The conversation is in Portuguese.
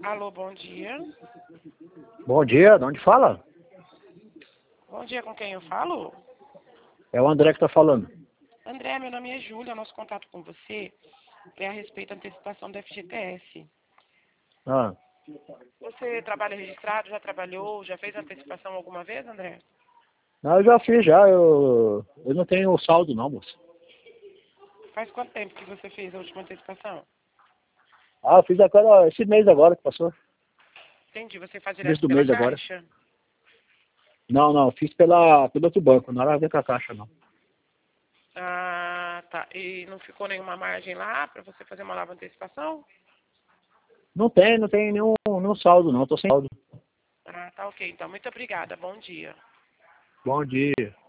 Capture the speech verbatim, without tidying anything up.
Alô, bom dia. Bom dia, de onde fala? Bom dia, com quem eu falo? É o André que tá falando. André, meu nome é Júlia, nosso contato com você é a respeito da antecipação do F G T S. Ah, Você trabalha registrado, já trabalhou, já fez antecipação alguma vez, André? não, eu já fiz já, eu, eu não tenho saldo não, moço. Faz quanto tempo que você fez a última antecipação? Ah, eu fiz agora, esse mês agora que passou. Entendi, você faz Mês direto do pela mês agora. Caixa? Não, não, fiz pela, pelo outro banco, não era a ver com a caixa não. Ah, tá. E não ficou nenhuma margem lá para você fazer uma nova antecipação? Não tem, não tem nenhum, nenhum saldo não, tô sem saldo. Ah, tá ok. Então, muito obrigada. Bom dia. Bom dia.